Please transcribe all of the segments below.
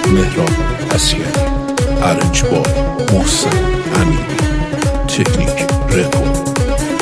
مهران اسیری، ارنج با محسن امیری، تکنیک رکورد.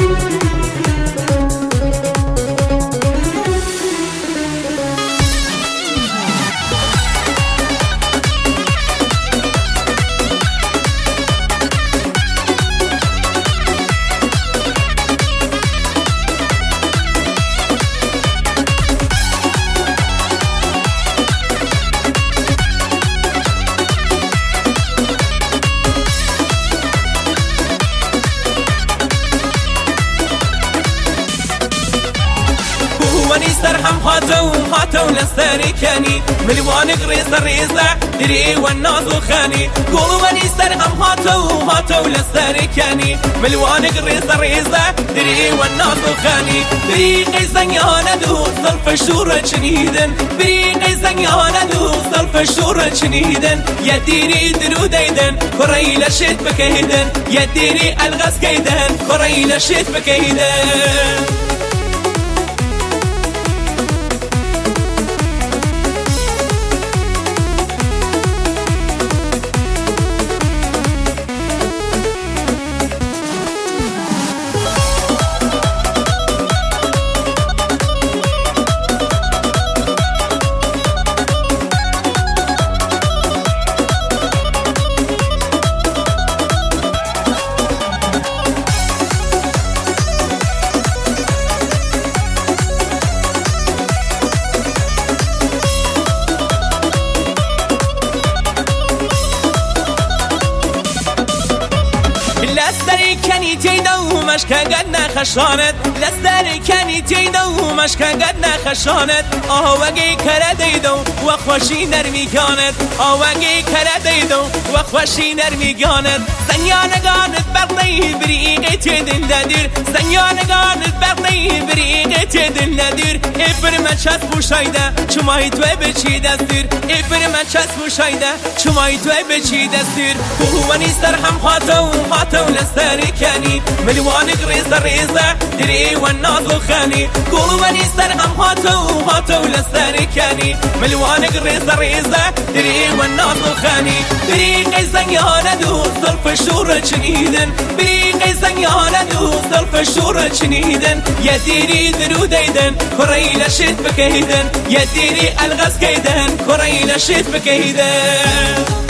ونيستر هم هاتو لستاني كاني مليون غريزة ريزة دري والناس وخاني قولوا ونيستر هم هاتو لستاني كاني مليون غريزة ريزة دري والناس وخاني بريقي زنيانا دو صرف الشورة شنيدن بريقي زنيانا دو صرف الشورة شنيدن يديني درو ديدن كريلا شيت بكيدن يديني الغاز كيدن كريلا شيت بكيدن. لستري كاني تيدا ومشكا قدنا خشانت لستري كاني تيدا ومشكا قدنا خشانت وقي كلا ديدو وخوشي نرمي كانت وقي كلا ديدو وخوشي نرمي كانت زنيانا قانت بغضي بريقي تيدن لدير زنيانا قانت بغضي بريقي تيدن لدير ابر ما شاس بوشايدا شماي توي بچي دستير ابر ما شاس بوشايدا شماي توي بچي دستير وهو نيستر هم هاتو لستري كاني مليون غريزة ريزة دري والناس وخاني قولوا ونيستر هم هاتو لستري كاني مليون غريزة ريزة دري والناس وخاني بريقي زنيانا دو صرف الشورة شنيدن بريقي زنيانا دو صرف الشورة شنيدن يديني درو ديدن كريلا شيت بكيدن يديني الغاز كيدن كريلا شيت بكيدن.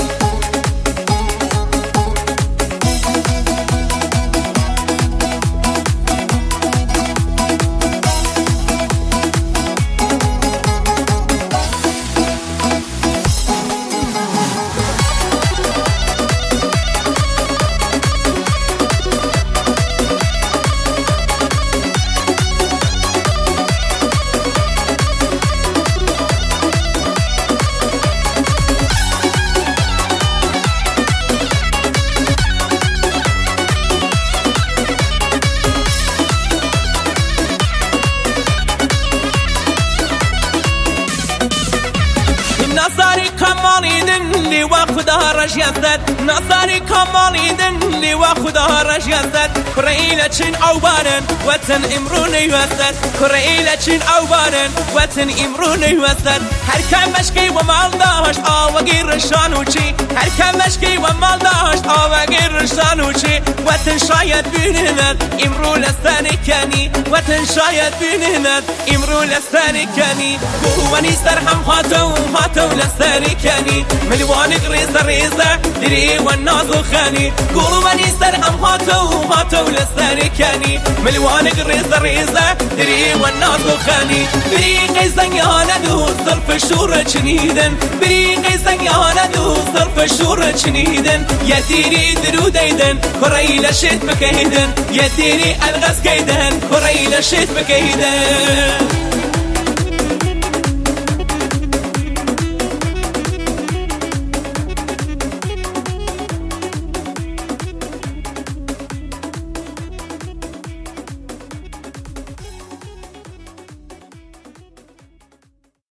نصاري كمالي دنلي واخدها رجيزت نصاري كمالي دنلي واخدها رجيزت كريلة شن أوبارن وطن امروني وسط كريلة شن أوبارن وطن امروني وسط هر كم مشكي ومال داشت آوغي رشانوچي هر كم مشكي ومال داشت آوغي رشانوچي وطن شاید بینند امرو لستاني كاني وطن شاید بینند امرو لستاني كاني ونيستر هم هاتو لستري كاني مليون غريزة ريزة دري والناس وخاني قولوا ونيستر هم هاتو لستري كاني مليون غريزة ريزة دري والناس وخاني بريقي زنيانا دو صرف الشورة شنيدن بريقي زنيانا دو صرف الشورة شنيدن يديني درو ديدن كريلا شيت بكيدن يديني الغاز كيدن كريلا شيت بكيدن.